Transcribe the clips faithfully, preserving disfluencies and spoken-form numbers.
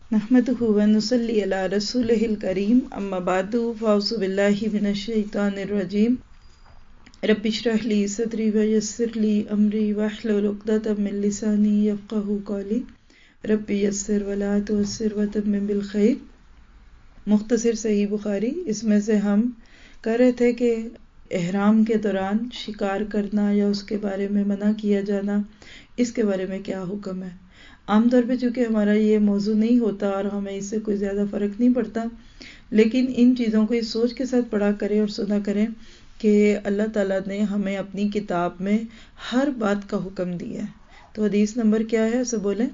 نحمده ونصلي على رسوله الكريم اما بعد فاعوذ بالله من الشيطان الرجيم رب اشرح لي صدري ويسر لي امري واحلل عقدة من لساني يفقهوا قولي رب يسر ولا تعسر وتمم بالخير. مختصر صحیح بخاری، اس میں سے ہم کہہ رہے تھے کہ احرام کے دوران شکار کرنا یا اس کے بارے میں منع کیا جانا، اس کے بارے میں کیا حکم ہے. عام طور پہ چونکہ ہمارا یہ موضوع نہیں ہوتا اور ہمیں اس سے کوئی زیادہ فرق نہیں پڑتا، لیکن ان چیزوں کو اس سوچ کے ساتھ پڑھا کریں اور سنا کریں کہ اللہ تعالیٰ نے ہمیں اپنی کتاب میں ہر بات کا حکم دیا ہے. تو حدیث نمبر کیا ہے اسے بولیں؟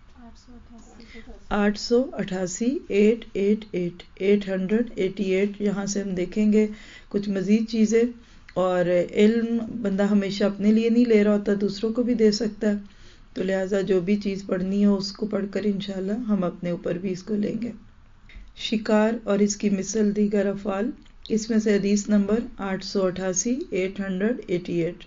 آٹھ سو اٹھاسی eight eight eight eight hundred eighty eight. یہاں سے ہم دیکھیں گے کچھ مزید چیزیں. اور علم بندہ ہمیشہ اپنے لیے نہیں لے رہا ہوتا، دوسروں کو بھی دے سکتا ہے، تو لہٰذا جو بھی چیز پڑھنی ہو اس کو پڑھ کر انشاءاللہ ہم اپنے اوپر بھی اس کو لیں گے. شکار اور اس کی مثل دیگر افعال، اس میں سے حدیث نمبر آٹھ سو اٹھاسی ایٹ ہنڈریڈ ایٹی ایٹ.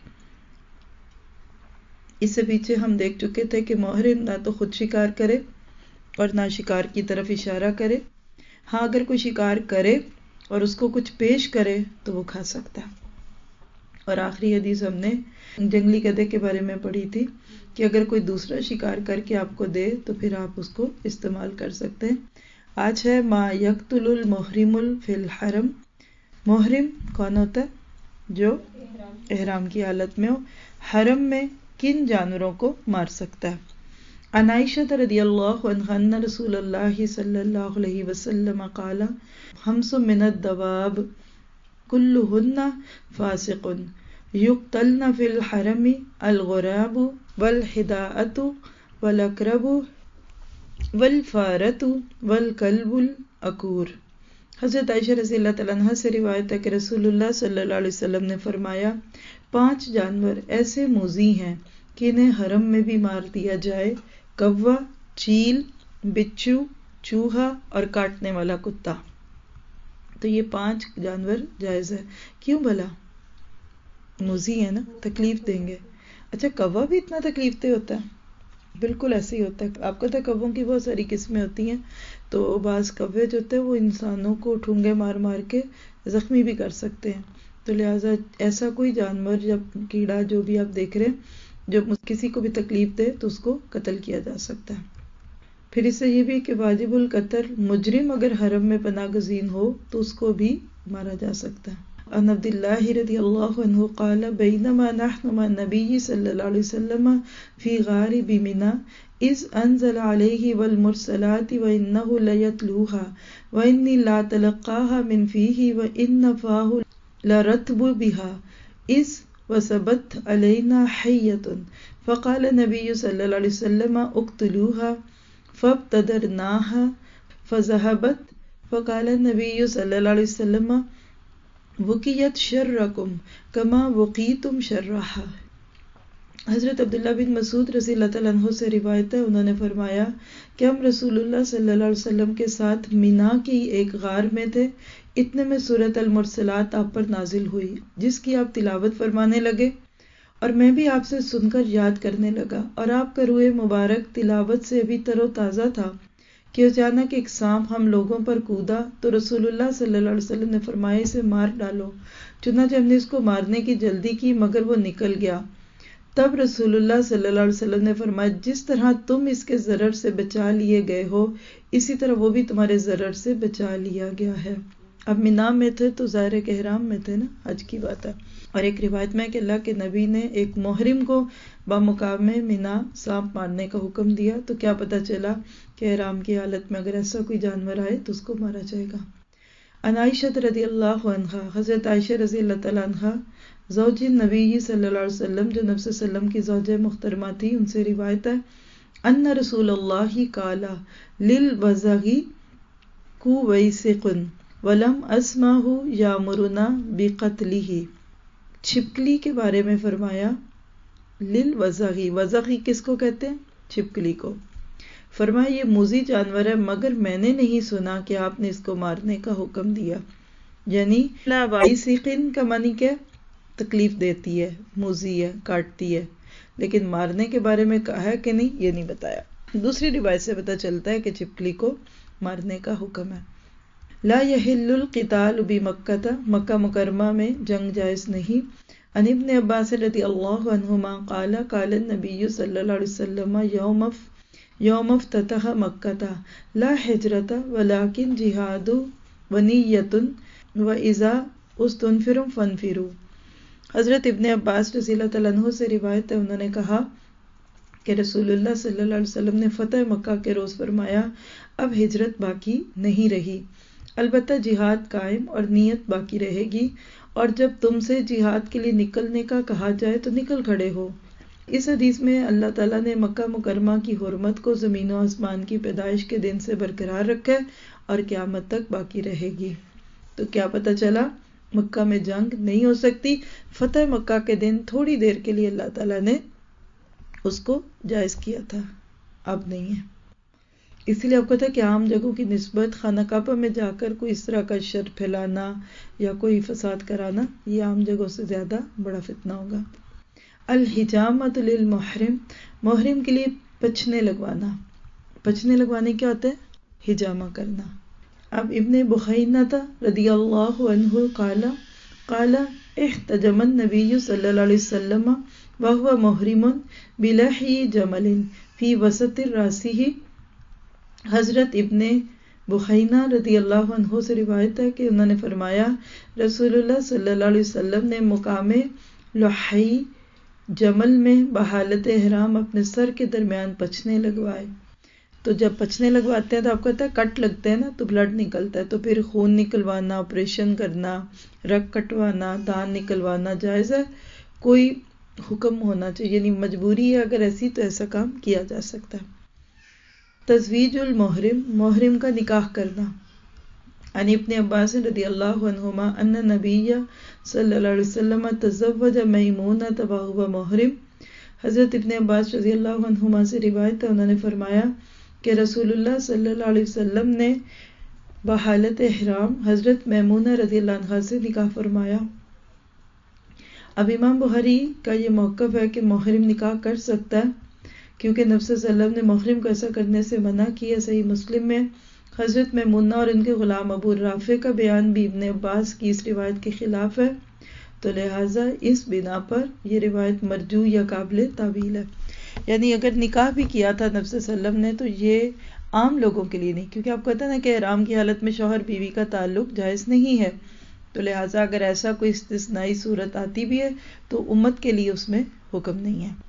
اس سے پیچھے ہم دیکھ چکے تھے کہ محرم نہ تو خود شکار کرے اور نہ شکار کی طرف اشارہ کرے. ہاں اگر کوئی شکار کرے اور اس کو کچھ پیش کرے تو وہ کھا سکتا ہے. اور آخری حدیث ہم نے جنگلی گدھے کے بارے میں پڑھی تھی کہ اگر کوئی دوسرا شکار کر کے آپ کو دے تو پھر آپ اس کو استعمال کر سکتے ہیں. آج ہے ما یقتل المحرم فی الحرم. محرم کون ہوتا ہے؟ جو احرام کی حالت میں ہو، حرم میں کن جانوروں کو مار سکتا ہے. عن عائشہ رضی اللہ عنہا ان رسول اللہ صلی اللہ علیہ وسلم قال خمس من الدواب کلہن فاسق یقتلن فی الحرم الغراب والحداءۃ والاقرب والفارۃ والکلب العقور. حضرت عائشہ رضی اللہ تعالیٰ عنہ سے روایت ہے کہ رسول اللہ صلی اللہ علیہ وسلم نے فرمایا، پانچ جانور ایسے موذی ہیں کہ انہیں حرم میں بھی مار دیا جائے: کوا، چیل، بچھو، چوہا اور کاٹنے والا کتا. تو یہ پانچ جانور جائز ہے. کیوں بھلا؟ موذی ہے نا، تکلیف دیں گے. اچھا کوا بھی اتنا تکلیف دہ ہوتا ہے؟ بالکل ایسے ہی ہوتا ہے. آپ کو پتہ ہے کووں کی بہت ساری قسمیں ہوتی ہیں، تو بعض کوے جو ہوتے ہیں وہ انسانوں کو ٹھونگے مار مار کے زخمی بھی کر سکتے ہیں. تو لہٰذا ایسا کوئی جانور جب کیڑا جو بھی آپ دیکھ رہے ہیں جو کسی کو بھی تکلیف دے تو اس کو قتل کیا جا سکتا ہے. پھر اس سے یہ بھی کہ واجب القتل، مجرم اگر حرم میں پناہ گزین ہو تو اس کو بھی مارا جا سکتا ہے. عن عبد اللہ رضی اللہ عنہ قال بینما نحن مع النبی صلی اللہ علیہ وسلم فی غار بمنی اذ انزل علیہ والمرسلات وانہ لیتلوها وانی لا تلقاها من فیہ وان فاہ لرطب بها اذ وثبت علینا حیۃ فقال النبی صلی اللہ علیہ وسلم اقتلوها فابتدرناها فذهبت فقال النبی صلی اللہ علیہ وسلم وقیت شرکم کما وقیتم شرہا. حضرت عبداللہ بن مسعود رضی اللہ تعالیٰ عنہ سے روایت ہے، انہوں نے فرمایا کہ ہم رسول اللہ صلی اللہ علیہ وسلم کے ساتھ مینا کی ایک غار میں تھے. اتنے میں سورۃ المرسلات آپ پر نازل ہوئی جس کی آپ تلاوت فرمانے لگے، اور میں بھی آپ سے سن کر یاد کرنے لگا، اور آپ کا روح مبارک تلاوت سے ابھی تر و تازہ تھا کہ اچانک ایک سانپ ہم لوگوں پر کودا تو رسول اللہ صلی اللہ علیہ وسلم نے فرمایا اسے مار ڈالو. چنانچہ ہم نے اس کو مارنے کی جلدی کی مگر وہ نکل گیا. تب رسول اللہ صلی اللہ علیہ وسلم نے فرمایا جس طرح تم اس کے ضرر سے بچا لیے گئے ہو اسی طرح وہ بھی تمہارے ضرر سے بچا لیا گیا ہے. اب مینا میں تھے تو ظاہر احرام میں تھے نا، حج کی بات ہے. اور ایک روایت میں کہ اللہ کے نبی نے ایک محرم کو بمقام مینا سانپ مارنے کا حکم دیا، تو کیا پتہ چلا کہ احرام کی حالت میں اگر ایسا کوئی جانور آئے تو اس کو مارا جائے گا. عن عائشہ رضی اللہ عنہا، حضرت عائشہ رضی اللہ تعالیٰ عنہا زوج نبی صلی اللہ علیہ وسلم جو نبی صلی اللہ علیہ وسلم کی زوجہ محترمہ تھی، ان سے روایت ہے ان رسول اللہ قال للوزغ کویسق ولم اسمعہ یامرنا بقتلہ. چھپکلی کے بارے میں فرمایا، للوزغی، وزغی کس کو کہتے ہیں؟ چھپکلی کو. فرمایا یہ موذی جانور ہے مگر میں نے نہیں سنا کہ آپ نے اس کو مارنے کا حکم دیا. یعنی لا وائسقن کا معنی کیا؟ تکلیف دیتی ہے، موذی ہے، کاٹتی ہے، لیکن مارنے کے بارے میں کہا ہے کہ نہیں یہ نہیں بتایا. دوسری روایت سے پتہ چلتا ہے کہ چھپکلی کو مارنے کا حکم ہے۔ لا یحل القتال بمکہ، مکہ مکرمہ میں جنگ جائز نہیں۔ عن ابن عباس رضی اللہ عنہما قال قال النبی صلی اللہ علیہ وسلم یوم یوم افتتح مکہ لا ہجرت ولکن جہاد ونیۃ واذا استنفروا فانفروا۔ حضرت ابن عباس رضی اللہ تعالیٰ عنہ سے روایت ہے، انہوں نے کہا کہ رسول اللہ صلی اللہ علیہ وسلم نے فتح مکہ کے روز فرمایا اب ہجرت باقی نہیں رہی، البتہ جہاد قائم اور نیت باقی رہے گی، اور جب تم سے جہاد کے لیے نکلنے کا کہا جائے تو نکل کھڑے ہو۔ اس حدیث میں اللہ تعالیٰ نے مکہ مکرمہ کی حرمت کو زمین و آسمان کی پیدائش کے دن سے برقرار رکھا ہے اور قیامت تک باقی رہے گی۔ تو کیا پتہ چلا؟ مکہ میں جنگ نہیں ہو سکتی۔ فتح مکہ کے دن تھوڑی دیر کے لیے اللہ تعالیٰ نے اس کو جائز کیا تھا، اب نہیں ہے۔ اسی لیے آپ کو پتا ہے کہ عام جگہوں کی نسبت خانہ کعبہ میں جا کر کوئی اس طرح کا شر پھیلانا یا کوئی فساد کرانا یہ عام جگہوں سے زیادہ بڑا فتنہ ہوگا۔ الحجامۃ للمحرم، محرم کے لیے پچھنے لگوانا۔ پچھنے لگوانے کیا ہوتا ہے؟ حجامہ کرنا۔ اب ابن بحینہ رضی اللہ عنہ قال قال احتجم النبی صلی اللہ علیہ وسلم وهو محرم بلحی جمل فی وسط راسہ۔ حضرت ابن بحینہ رضی اللہ عنہ سے روایت ہے کہ انہوں نے فرمایا رسول اللہ صلی اللہ علیہ وسلم نے مقام لحی جمل میں بحالت احرام اپنے سر کے درمیان پچھنے لگوائے۔ تو جب پچھنے لگواتے ہیں تو آپ کو پتہ ہے کٹ لگتے ہیں نا تو بلڈ نکلتا ہے، تو پھر خون نکلوانا، آپریشن کرنا، رگ کٹوانا، دان نکلوانا جائز ہے، کوئی حکم ہونا چاہیے، یعنی مجبوری ہے اگر ایسی تو ایسا کام کیا جا سکتا ہے۔ تزویج المحرم، محرم کا نکاح کرنا۔ عن ابن عباس رضی اللہ عنہما ان نبی صلی اللہ علیہ وسلم تزوج میمونۃ وہو محرم۔ حضرت ابن عباس رضی اللہ عنہما سے روایت ہے، انہوں نے فرمایا کہ رسول اللہ صلی اللہ علیہ وسلم نے بحالت احرام حضرت میمونہ رضی اللہ عنہا سے نکاح فرمایا۔ اب امام بخاری کا یہ موقف ہے کہ محرم نکاح کر سکتا ہے کیونکہ نبی صلی اللہ علیہ وسلم نے محرم کو ایسا کرنے سے منع کیا۔ صحیح مسلم میں حضرت میمونہ اور ان کے غلام ابو رافع کا بیان بھی ابن عباس کی اس روایت کے خلاف ہے، تو لہٰذا اس بنا پر یہ روایت مرجو یا قابل تعویل ہے۔ یعنی اگر نکاح بھی کیا تھا نبی صلی اللہ علیہ وسلم نے تو یہ عام لوگوں کے لیے نہیں، کیونکہ آپ کہتے ہیں نا کہ احرام کی حالت میں شوہر بیوی کا تعلق جائز نہیں ہے، تو لہٰذا اگر ایسا کوئی استثنائی صورت آتی بھی ہے تو امت کے لیے اس میں حکم نہیں ہے۔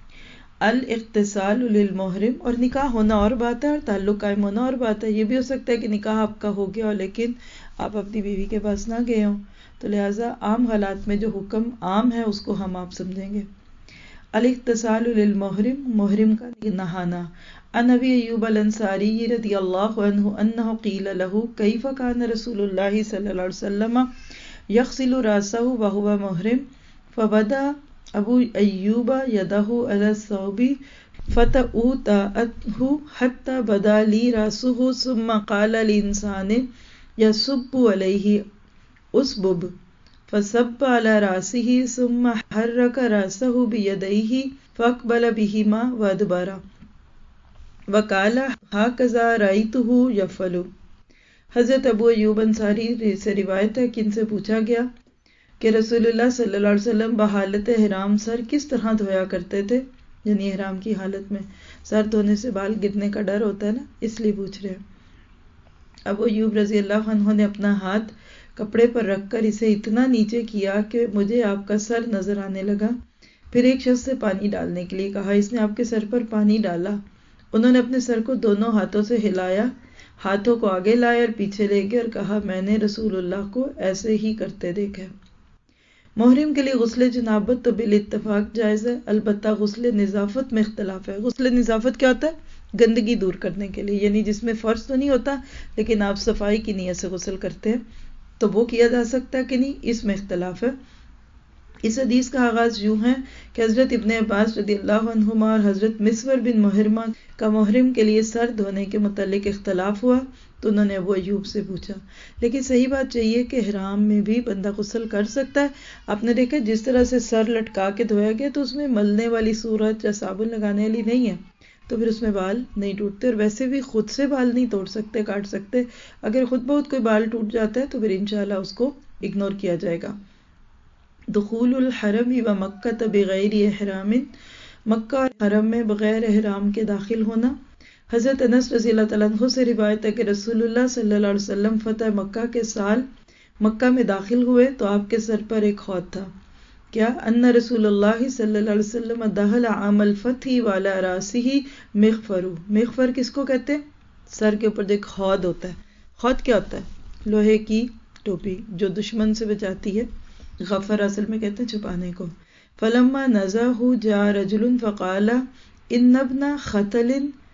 الاغتسال للمحرم، اور نکاح ہونا اور بات ہے اور تعلق قائم ہونا اور بات ہے۔ یہ بھی ہو سکتا ہے کہ نکاح آپ کا ہو گیا ہو لیکن آپ اپنی بیوی کے پاس نہ گئے ہوں، تو لہٰذا عام حالات میں جو حکم عام ہے اس کو ہم آپ سمجھیں گے۔ الاغتسال للمحرم، محرم کا نہانا۔ عن ابی ایوب الانصاری رضی اللہ عنہ انہ قیل لہ کیف کان رسول اللہ صلی اللہ علیہ وسلم یغسل راسہ وہو محرم فوضع ابو ایوب یدہ علی الثوب فتؤتأته حتی بدا لی راسہ ثم قال لانسان یصب علیہ اسبب فصب علی راسہ ثم حرک راسہ بیدیہ فاقبل بہما وادبر وقال ہکذا رأیتہ یفعل۔ حضرت ابو ایوب انصاری سے روایت ہے کہ ان سے پوچھا گیا کہ رسول اللہ صلی اللہ علیہ وسلم بحالت احرام سر کس طرح دھویا کرتے تھے، یعنی احرام کی حالت میں سر دھونے سے بال گرنے کا ڈر ہوتا ہے نا، اس لیے پوچھ رہے ہیں۔ ابو ایوب رضی اللہ عنہ نے اپنا ہاتھ کپڑے پر رکھ کر اسے اتنا نیچے کیا کہ مجھے آپ کا سر نظر آنے لگا، پھر ایک شخص سے پانی ڈالنے کے لیے کہا، اس نے آپ کے سر پر پانی ڈالا، انہوں نے اپنے سر کو دونوں ہاتھوں سے ہلایا، ہاتھوں کو آگے لائے اور پیچھے لے گئے اور کہا میں نے رسول اللہ کو ایسے ہی کرتے دیکھا۔ محرم کے لیے غسل جنابت تو بالاتفاق جائز ہے، البتہ غسل نظافت میں اختلاف ہے۔ غسل نظافت کیا ہوتا ہے؟ گندگی دور کرنے کے لیے، یعنی جس میں فرض تو نہیں ہوتا لیکن آپ صفائی کی نیت سے غسل کرتے ہیں تو وہ کیا جا سکتا ہے کہ نہیں، اس میں اختلاف ہے۔ اس حدیث کا آغاز یوں ہے کہ حضرت ابن عباس رضی اللہ عنہما اور حضرت مسور بن محرمہ کا محرم کے لیے سر دھونے کے متعلق اختلاف ہوا تو انہوں نے ابو ایوب سے پوچھا، لیکن صحیح بات چاہیے کہ احرام میں بھی بندہ غسل کر سکتا ہے۔ آپ نے دیکھا جس طرح سے سر لٹکا کے دھویا گیا تو اس میں ملنے والی صورت یا صابن لگانے والی نہیں ہے، تو پھر اس میں بال نہیں ٹوٹتے، اور ویسے بھی خود سے بال نہیں توڑ سکتے، کاٹ سکتے. اگر خود بہت کوئی بال ٹوٹ جاتا ہے تو پھر انشاءاللہ اس کو اگنور کیا جائے گا. دخول الحرم و مکہ بغیر احرام، مکہ اور حرم میں بغیر احرام کے داخل ہونا. حضرت انس رضی اللہ تعالیٰ عنہ سے روایت ہے کہ رسول اللہ صلی اللہ علیہ وسلم فتح مکہ کے سال مکہ میں داخل ہوئے تو آپ کے سر پر ایک خود تھا. کیا ان رسول اللہ صلی اللہ علیہ وسلم دخل عام الفتح والا راسہ مغفر. مغفر کس کو کہتے ہیں؟ سر کے اوپر جو ایک خود ہوتا ہے. خود کیا ہوتا ہے؟ لوہے کی ٹوپی جو دشمن سے بچاتی ہے. غفر اصل میں کہتے ہیں چھپانے کو. فلما نزعه جاء رجل فقال ان ابن ختل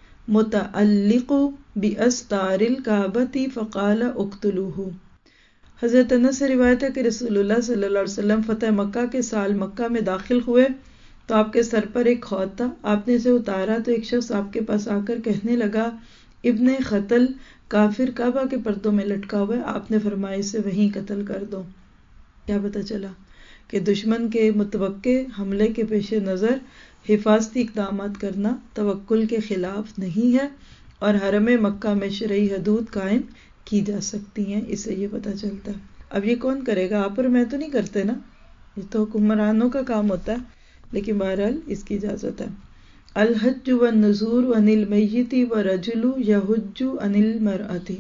متعلق باستار الكعبة فقال اقتلوه. حضرت انس سے روایت ہے کہ رسول اللہ صلی اللہ علیہ وسلم فتح مکہ کے سال مکہ میں داخل ہوئے تو آپ کے سر پر ایک خود تھا. آپ نے اسے اتارا تو ایک شخص آپ کے پاس آ کر کہنے لگا ابن ختل کافر کعبہ کے پردوں میں لٹکا ہوا ہے. آپ نے فرمایا اسے وہیں قتل کر دو. کیا پتہ چلا کہ دشمن کے متوقع حملے کے پیش نظر حفاظتی اقدامات کرنا توکل کے خلاف نہیں ہے، اور حرم مکہ میں شرعی حدود قائم کی جا سکتی ہیں. اس سے یہ پتہ چلتا ہے. اب یہ کون کرے گا؟ آپ اور میں تو نہیں کرتے نا، یہ تو حکمرانوں کا کام ہوتا ہے، لیکن بہرحال اس کی اجازت ہے. الحج والنذور عن المیت ورجل یحج عن المرأۃ،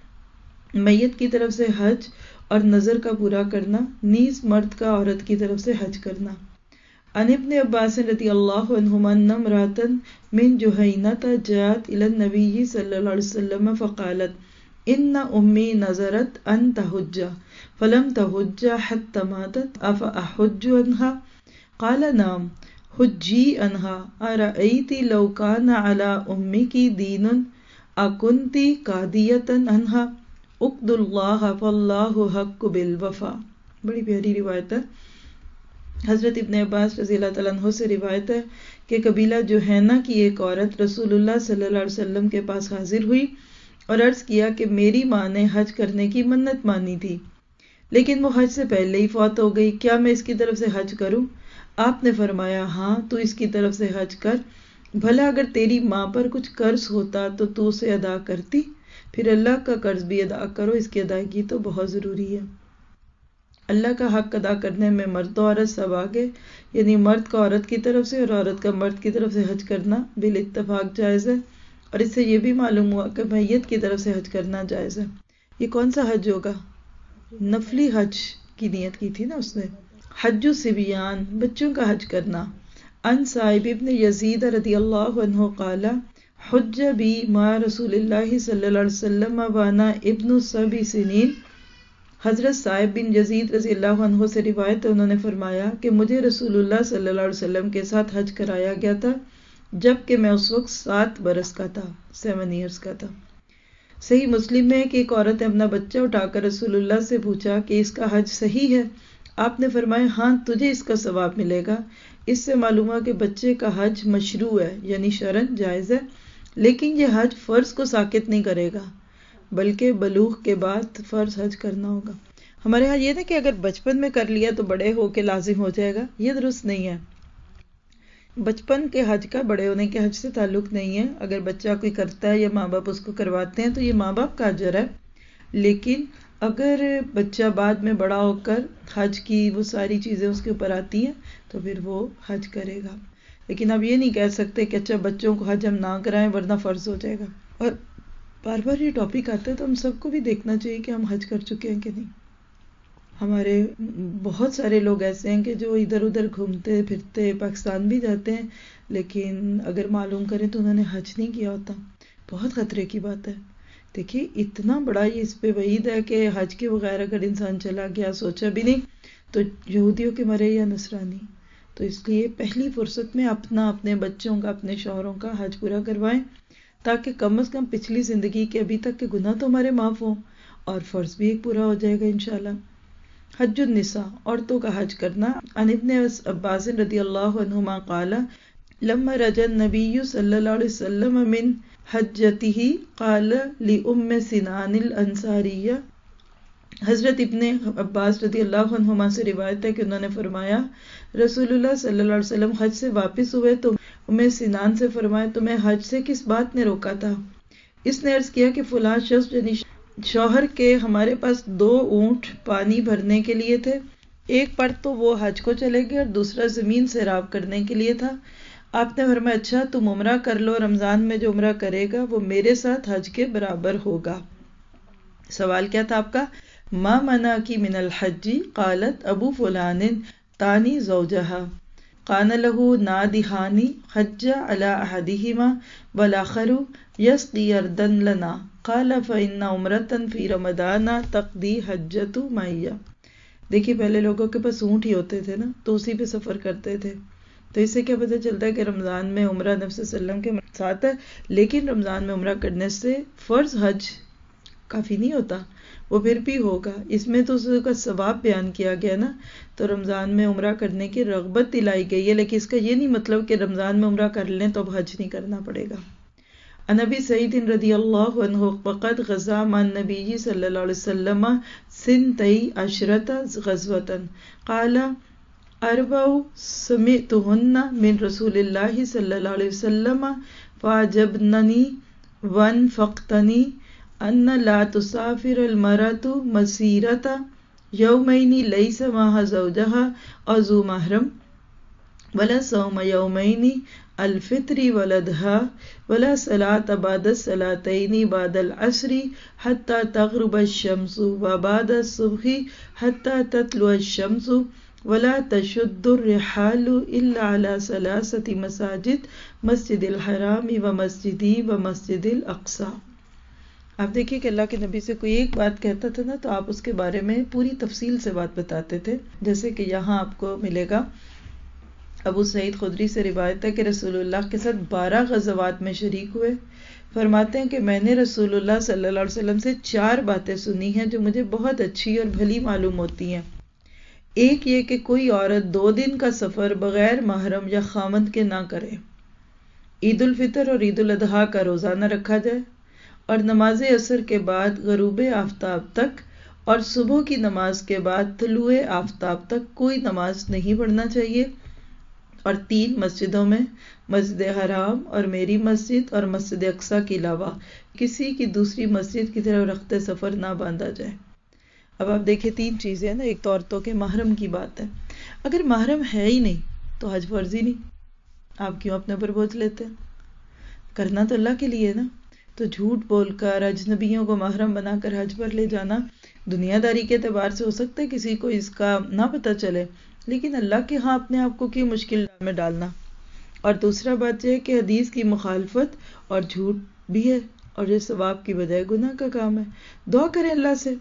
میت کی طرف سے حج اور نظر کا پورا کرنا، نیز مرد کا عورت کی طرف سے حج کرنا. عن ابن عباس رضی اللہ عنہما ان امرأۃ من جہینۃ جاءت الی النبی صلی اللہ علیہ وسلم فقالت ان امی نذرت ان تحج فلم تحج حتى ماتت افاحج عنها قال نعم حجی عنها ارأیت لو کان علی امک دین اکنت قاضیۃ عنها اقد اللہ فاللہ حق بالوفا. بڑی پیاری روایت ہے. حضرت ابن عباس رضی اللہ تعالیٰ عنہ سے روایت ہے کہ قبیلہ جوہینہ کی ایک عورت رسول اللہ صلی اللہ علیہ وسلم کے پاس حاضر ہوئی اور عرض کیا کہ میری ماں نے حج کرنے کی منت مانی تھی لیکن وہ حج سے پہلے ہی فوت ہو گئی، کیا میں اس کی طرف سے حج کروں؟ آپ نے فرمایا ہاں تو اس کی طرف سے حج کر، بھلا اگر تیری ماں پر کچھ قرض ہوتا تو تو اسے ادا کرتی، پھر اللہ کا قرض بھی ادا کرو، اس کی ادائیگی تو بہت ضروری ہے. اللہ کا حق ادا کرنے میں مرد و عورت سب آگے، یعنی مرد کا عورت کی طرف سے اور عورت کا مرد کی طرف سے حج کرنا بالاتفاق جائز ہے. اور اس سے یہ بھی معلوم ہوا کہ میت کی طرف سے حج کرنا جائز ہے. یہ کون سا حج ہوگا؟ نفلی حج کی نیت کی تھی نا اس نے. حج الصبیان، بچوں کا حج کرنا. ان صائب ابن یزید رضی اللہ عنہ قال حج بی ما رسول اللہ صلی اللہ علیہ وسلم وانا ابن سبع سنین. حضرت صائب بن یزید رضی اللہ عنہ سے روایت ہے، انہوں نے فرمایا کہ مجھے رسول اللہ صلی اللہ علیہ وسلم کے ساتھ حج کرایا گیا تھا جبکہ میں اس وقت سات برس کا تھا، سیون ایئرس کا تھا. صحیح مسلم میں کہ ایک عورت نے اپنا بچہ اٹھا کر رسول اللہ سے پوچھا کہ اس کا حج صحیح ہے؟ آپ نے فرمایا ہاں تجھے اس کا ثواب ملے گا. اس سے معلوم ہوا کہ بچے کا حج مشروع ہے، یعنی شرعاً جائز ہے، لیکن یہ حج فرض کو ساقط نہیں کرے گا بلکہ بلوغ کے بعد فرض حج کرنا ہوگا. ہمارے ہاں یہ نا کہ اگر بچپن میں کر لیا تو بڑے ہو کے لازم ہو جائے گا، یہ درست نہیں ہے. بچپن کے حج کا بڑے ہونے کے حج سے تعلق نہیں ہے. اگر بچہ کوئی کرتا ہے یا ماں باپ اس کو کرواتے ہیں تو یہ ماں باپ کا اجر ہے، لیکن اگر بچہ بعد میں بڑا ہو کر حج کی وہ ساری چیزیں اس کے اوپر آتی ہیں تو پھر وہ حج کرے گا. لیکن اب یہ نہیں کہہ سکتے کہ اچھا بچوں کو حج ہم نہ کرائیں ورنہ فرض ہو جائے گا. اور بار بار یہ ٹاپک آتا ہے تو ہم سب کو بھی دیکھنا چاہیے کہ ہم حج کر چکے ہیں کہ نہیں. ہمارے بہت سارے لوگ ایسے ہیں کہ جو ادھر ادھر گھومتے پھرتے پاکستان بھی جاتے ہیں لیکن اگر معلوم کریں تو انہوں نے حج نہیں کیا ہوتا. بہت خطرے کی بات ہے. دیکھیے اتنا بڑا یہ اس پہ وعید ہے کہ حج کے بغیر اگر انسان چلا گیا، سوچا بھی نہیں، تو یہودیوں کے مرے یا نصرانی. تو اس لیے پہلی فرصت میں اپنا اپنے بچوں کا اپنے شوہروں کا حج پورا کروائیں تاکہ کم از کم پچھلی زندگی کے ابھی تک کے گناہ تو ہمارے معاف ہوں اور فرض بھی ایک پورا ہو جائے گا انشاءاللہ. حج النساء، عورتوں کا حج کرنا. عن ابن عباس رضی اللہ عنہما قال لما رجع النبی صلی اللہ علیہ وسلم من حجته قال لأم سنان الانصاریہ. حضرت ابن عباس رضی اللہ عنہما سے روایت ہے کہ انہوں نے فرمایا رسول اللہ صلی اللہ علیہ وسلم حج سے واپس ہوئے تو میں سنان سے فرمایا تمہیں حج سے کس بات نے روکا تھا؟ اس نے عرض کیا کہ فلاں شخص یعنی شوہر کے ہمارے پاس دو اونٹ پانی بھرنے کے لیے تھے، ایک پر تو وہ حج کو چلے گئے اور دوسرا زمین سیراب کرنے کے لیے تھا۔ آپ نے فرمایا اچھا تم عمرہ کر لو، رمضان میں جو عمرہ کرے گا وہ میرے ساتھ حج کے برابر ہوگا۔ سوال کیا تھا آپ کا؟ ما منع کی من الحج قالت ابو فلان تانی زوجہا قان له نادہانی حج علی احدہما والآخر یسقی اردن لنا قال فإن عمرة فی رمضان تقضی حجۃ معیہ۔ دیکھیے پہلے لوگوں کے پاس اونٹ ہی ہوتے تھے نا، تو اسی پہ سفر کرتے تھے، تو اس سے کیا پتہ چلتا ہے کہ رمضان میں عمرہ نبی صلی اللہ علیہ وسلم کے ساتھ ہے، لیکن رمضان میں عمرہ کرنے سے فرض حج کافی نہیں ہوتا، وہ پھر بھی ہوگا۔ اس میں تو اس کا ثواب بیان کیا گیا نا، تو رمضان میں عمرہ کرنے کی رغبت دلائی گئی ہے، لیکن اس کا یہ نہیں مطلب کہ رمضان میں عمرہ کر لیں تو اب حج نہیں کرنا پڑے گا۔ عن ابی سعید رضی اللہ عنہ وقد غزا مع النبی صلی اللہ علیہ وسلم سنتی عشرۃ غزوۃ قال اربع سمعتهن من رسول اللہ صلی اللہ علیہ وسلم فعجبننی وانفقتنی ان لا تسافر المرأة مسیرۃ یومین لیس معها زوجها او ذو محرم ولا صوم یومین الفطر والاضحى ولا صلاة بعد الصلاتین بعد العصر حتى تغرب الشمس وبعد الصبح حتى تطلع الشمس ولا تشد الرحال الا على ثلاثة مساجد مسجد الحرام ومسجدی ومسجد الاقصی۔ آپ دیکھیے کہ اللہ کے نبی سے کوئی ایک بات کہتا تھا نا تو آپ اس کے بارے میں پوری تفصیل سے بات بتاتے تھے، جیسے کہ یہاں آپ کو ملے گا ابو سعید خدری سے روایت ہے کہ رسول اللہ کے ساتھ بارہ غزوات میں شریک ہوئے۔ فرماتے ہیں کہ میں نے رسول اللہ صلی اللہ علیہ وسلم سے چار باتیں سنی ہیں جو مجھے بہت اچھی اور بھلی معلوم ہوتی ہیں۔ ایک یہ کہ کوئی عورت دو دن کا سفر بغیر محرم یا خامند کے نہ کرے، عید الفطر اور عید الاضحیٰ کا روزہ نہ رکھا جائے، اور نماز عصر کے بعد غروب آفتاب تک اور صبح کی نماز کے بعد طلوع آفتاب تک کوئی نماز نہیں پڑھنا چاہیے، اور تین مسجدوں میں مسجد حرام اور میری مسجد اور مسجد اقصی کے علاوہ کسی کی دوسری مسجد کی طرف رخت سفر نہ باندھا جائے۔ اب آپ دیکھیں تین چیزیں نا، ایک تو عورتوں کے محرم کی بات ہے، اگر محرم ہے ہی نہیں تو حج فرض ہی نہیں، آپ کیوں اپنے پر بوجھ لیتے ہیں؟ کرنا تو اللہ کے لیے نا، تو جھوٹ بول کر اجنبیوں کو محرم بنا کر حج پر لے جانا دنیا داری کے اعتبار سے ہو سکتا ہے کسی کو اس کا نہ پتہ چلے، لیکن اللہ کے ہاں اپنے آپ کو کیوں مشکل میں ڈالنا؟ اور دوسرا بات یہ ہے کہ حدیث کی مخالفت اور جھوٹ بھی ہے، اور یہ ثواب کی بجائے گناہ کا کام ہے۔ دعا کریں اللہ سے،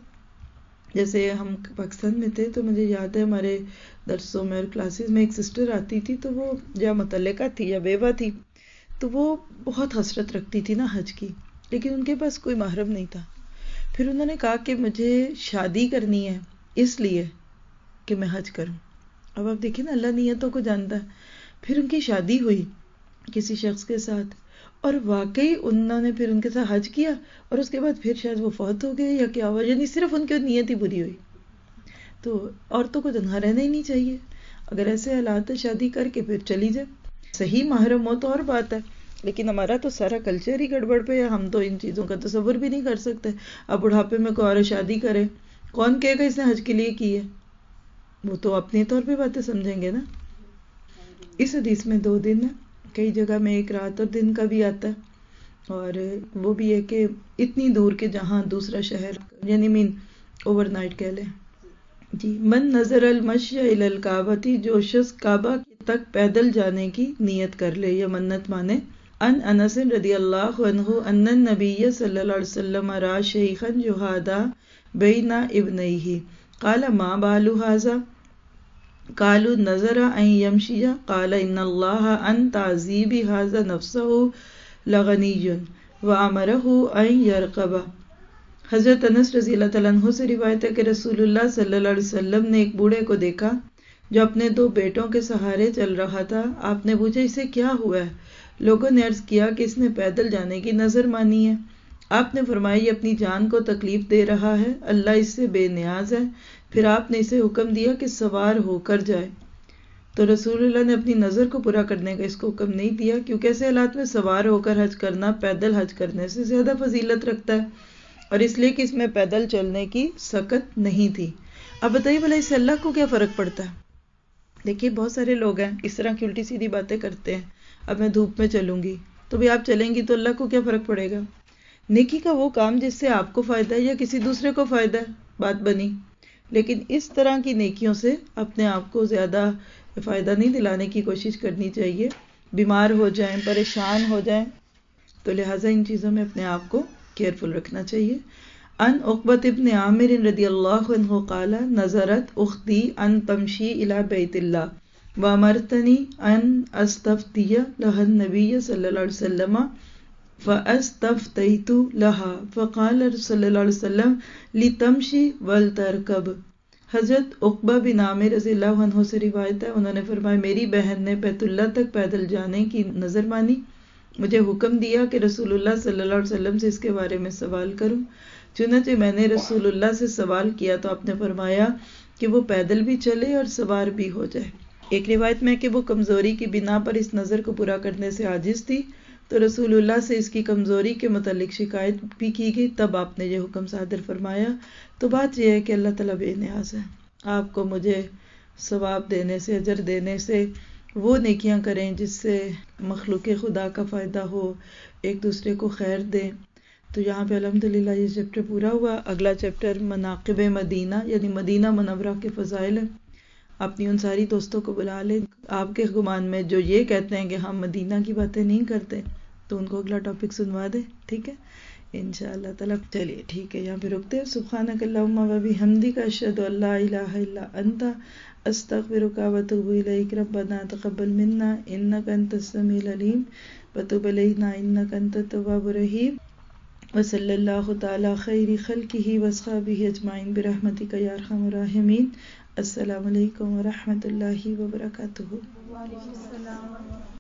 جیسے ہم پاکستان میں تھے تو مجھے یاد ہے ہمارے درسوں میں اور کلاسز میں ایک سسٹر آتی تھی تو وہ یا متعلقہ تھی یا بیوہ تھی، تو وہ بہت حسرت رکھتی تھی نا حج کی، لیکن ان کے پاس کوئی محرم نہیں تھا۔ پھر انہوں نے کہا کہ مجھے شادی کرنی ہے اس لیے کہ میں حج کروں۔ اب آپ دیکھیں نا اللہ نیتوں کو جانتا ہے۔ پھر ان کی شادی ہوئی کسی شخص کے ساتھ، اور واقعی انہوں نے پھر ان کے ساتھ حج کیا، اور اس کے بعد پھر شاید وہ فوت ہو گئے یا کیا ہوا، یعنی صرف ان کی نیت ہی بری ہوئی۔ تو عورتوں کو تنہا رہنا ہی نہیں چاہیے، اگر ایسے حالات ہے شادی کر کے پھر چلی جائے، صحیح محرم ہو تو اور بات ہے، لیکن ہمارا تو سارا کلچر ہی گڑبڑ پہ ہے، ہم تو ان چیزوں کا تصور بھی نہیں کر سکتے۔ اب بڑھاپے میں کوئی اور شادی کرے، کون کہے گا اس نے حج کے لیے کی ہے؟ وہ تو اپنے طور پہ باتیں سمجھیں گے نا۔ اس حدیث میں دو دن ہے، کئی جگہ میں ایک رات اور دن کا بھی آتا ہے، اور وہ بھی ہے کہ اتنی دور کے جہاں دوسرا شہر، یعنی مین اوور نائٹ کہہ لیں جی۔ من نظر المشی الی الکعبۃ، جو شخص کعبہ تک پیدل جانے کی نیت کر لے یا منت مانے۔ ان انس رضی اللہ عنہ ان النبی صلی اللہ علیہ وسلم را شیخا یحادا بین ابنیہ قال ما بال ھذا قالوا نظر ان یمشی قال ان اللہ عن تعذیب ھذا نفسہ لغنی وامرہ ان یرقب۔ حضرت انس رضی اللہ تعالیٰ عنہ سے روایت ہے کہ رسول اللہ صلی اللہ علیہ وسلم نے ایک بوڑھے کو دیکھا جو اپنے دو بیٹوں کے سہارے چل رہا تھا۔ آپ نے پوچھا اسے کیا ہوا ہے؟ لوگوں نے عرض کیا کہ اس نے پیدل جانے کی نظر مانی ہے۔ آپ نے فرمایا یہ اپنی جان کو تکلیف دے رہا ہے، اللہ اس سے بے نیاز ہے۔ پھر آپ نے اسے حکم دیا کہ سوار ہو کر جائے۔ تو رسول اللہ نے اپنی نظر کو پورا کرنے کا اس کو حکم نہیں دیا، کیونکہ ایسے حالات میں سوار ہو کر حج کرنا پیدل حج کرنے سے زیادہ فضیلت رکھتا ہے، اور اس لیے کہ اس میں پیدل چلنے کی سکت نہیں تھی۔ اب بتائیے بھلا اس سے اللہ کو کیا فرق پڑتا ہے؟ دیکھیے بہت سارے لوگ ہیں اس طرح کی الٹی سیدھی باتیں کرتے ہیں، اب میں دھوپ میں چلوں گی تو بھی آپ چلیں گی تو اللہ کو کیا فرق پڑے گا؟ نیکی کا وہ کام جس سے آپ کو فائدہ ہے یا کسی دوسرے کو فائدہ ہے، بات بنی۔ لیکن اس طرح کی نیکیوں سے اپنے آپ کو زیادہ فائدہ نہیں دلانے کی کوشش کرنی چاہیے، بیمار ہو جائیں، پریشان ہو جائیں، تو لہٰذا ان چیزوں میں اپنے آپ کو کیئرفل رکھنا چاہیے۔ ان عقبۃ ابن عامر رضی اللہ عنہ قال نظرت اختی ان تمشی الی بیت اللہ وامرتنی ان استفتی لها النبی صلی اللہ علیہ وسلم فاستفتیت لها فقال صلی اللہ علیہ وسلم لتمشی ولترکب۔ حضرت عقبہ بن عامر رضی اللہ عنہ سے روایت ہے، انہوں نے فرمایا میری بہن نے بیت اللہ تک پیدل جانے کی نظر مانی، مجھے حکم دیا کہ رسول اللہ صلی اللہ علیہ وسلم سے اس کے بارے میں سوال کروں، چنانچہ میں نے رسول اللہ سے سوال کیا تو آپ نے فرمایا کہ وہ پیدل بھی چلے اور سوار بھی ہو جائے۔ ایک روایت میں کہ وہ کمزوری کی بنا پر اس نظر کو پورا کرنے سے عاجز تھی، تو رسول اللہ سے اس کی کمزوری کے متعلق شکایت بھی کی گئی، تب آپ نے یہ حکم صادر فرمایا۔ تو بات یہ ہے کہ اللہ تعالیٰ بے نیاز ہے، آپ کو مجھے ثواب دینے سے، اجر دینے سے، وہ نیکیاں کریں جس سے مخلوق خدا کا فائدہ ہو، ایک دوسرے کو خیر دیں۔ تو یہاں پہ الحمدللہ یہ چیپٹر پورا ہوا۔ اگلا چیپٹر مناقب مدینہ یعنی مدینہ منورہ کے فضائل ہے۔ اپنی ان ساری دوستوں کو بلا لیں آپ کے گمان میں جو یہ کہتے ہیں کہ ہم مدینہ کی باتیں نہیں کرتے، تو ان کو اگلا ٹاپک سنوا دیں، ٹھیک ہے انشاءاللہ تعالیٰ۔ چلیے ٹھیک ہے، یہاں پہ رکتے ہیں۔ سبحانک اللہم و بحمدک اشہد ان لا الہ الا انت استغفرک و اتوب الیک۔ ربنا تقبل منا انک انت السمیع العلیم وتب علینا انک انت التواب الرحیم، وصلی اللہ تعالی خیر خلقہ واصحابہ اجمعین برحمتک یا ارحم الراحمین۔ السلام علیکم ورحمۃ اللہ وبرکاتہ۔